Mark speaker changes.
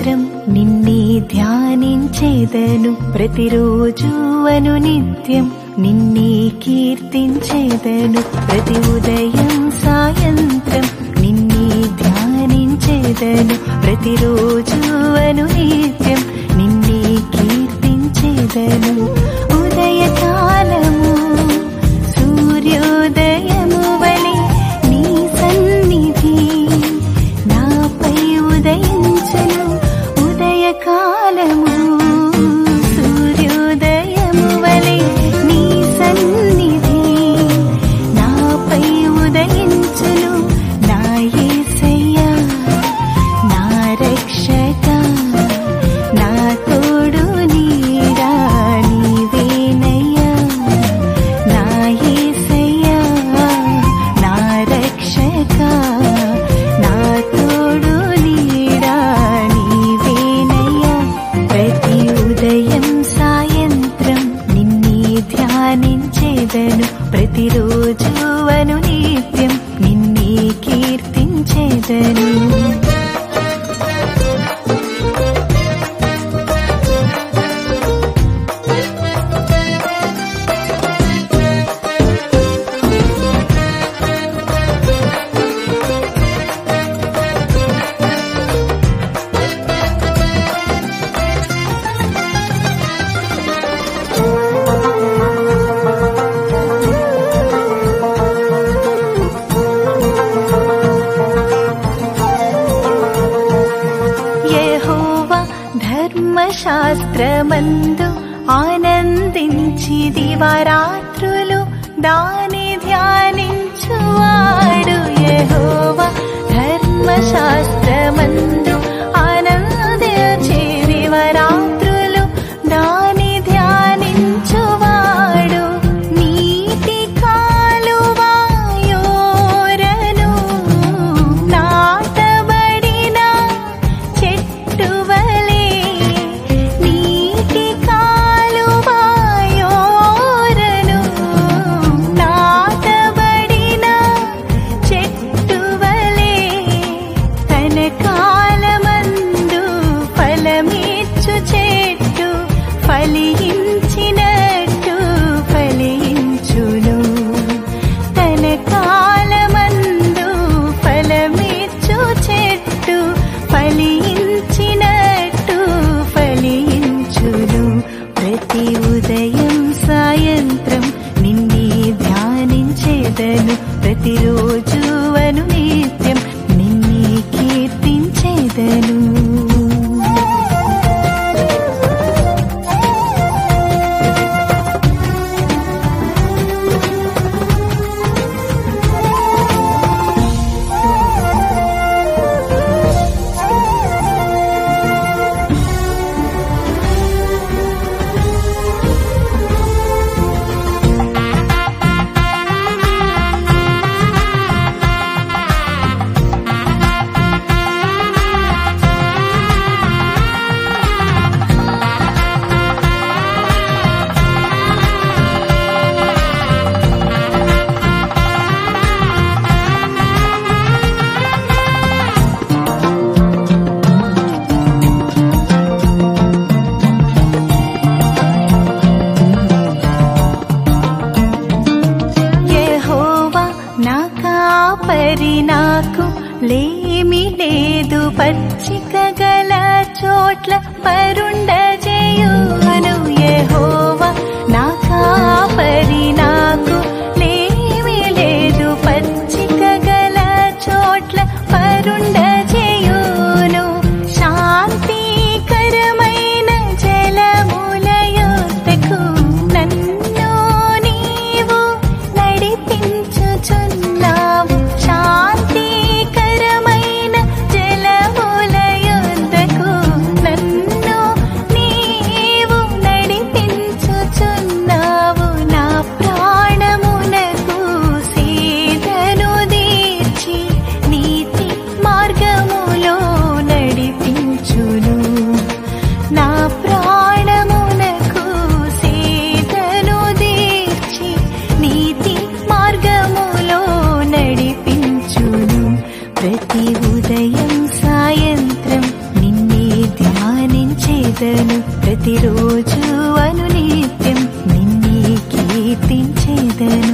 Speaker 1: సాయంత్రం నిన్నే ధ్యానించేదను ప్రతిరోజు అనునిత్యం నిన్నే కీర్తించేదను ప్రతి ఉదయం సాయంత్రం నిన్నే ధ్యానించేదను ప్రతిరోజు అనునిత్యం నిన్నే కీర్తించేదను ఉదయకాలము సూర్యోదయము వలె నీ సన్నిధి నాపై ఉదయించును ఉదయకాలము సూర్యోదయము వలె నీ సన్నిధి నాపై ఉదయించును నా యేసయ్యా నా రక్షక నా తోడు నీడా నీవేనయ్యా నా యేసయ్యా నా రక్షక నా తోడు నీడా నీవేనయ్యా ప్రతి ఉదయం సాయంత్రం నిన్నే ధ్యానించేదను ప్రతిరోజు అనునిత్యం నిన్నే కీర్తించేదను యెహోవా ధర్మశాస్త్రమందు ఆనందించి దివారాత్రులు దాని ధ్యానించువాడు యెహోవా ధర్మశాస్త్రమందు ఆనందించి దివారాత్రులు దాని ధ్యానించువాడు నీటి కాలువయోరను నాటబడిన చెట్టు వలె నీటి కాలువయోరను నాటబడిన చెట్టు వలె తన కాలమందు ఫలమిచ్చు చెట్టు ఫలించినట్టు ఫలించును తన కాలమందు ఫలమిచ్చు చెట్టు ఫలించినట్టు ఫలించును ప్రతి ఉదయం సాయంత్రం నిన్నే ధ్యానించేదను ప్రతిరోజు అనునిత్యం నిన్నే కీర్తించేదను యెహోవా నా కాపరి నాకు లేమి లేదు పచ్చిక గల చోట్ల పరుండజేయును యెహోవా నా కాపరి నాకు లేమి లేదు పచ్చిక గల చోట్ల పరుండజేయును శాంతికరమైన జలముల యొద్దకు నన్ను నీవు నడిపించుచున్నావు శాంతికరమైన జలముల యొద్దకు నన్ను కొలిచెదను ప్రతిరోజు అనునిత్యం నిన్నే కీర్తించెదను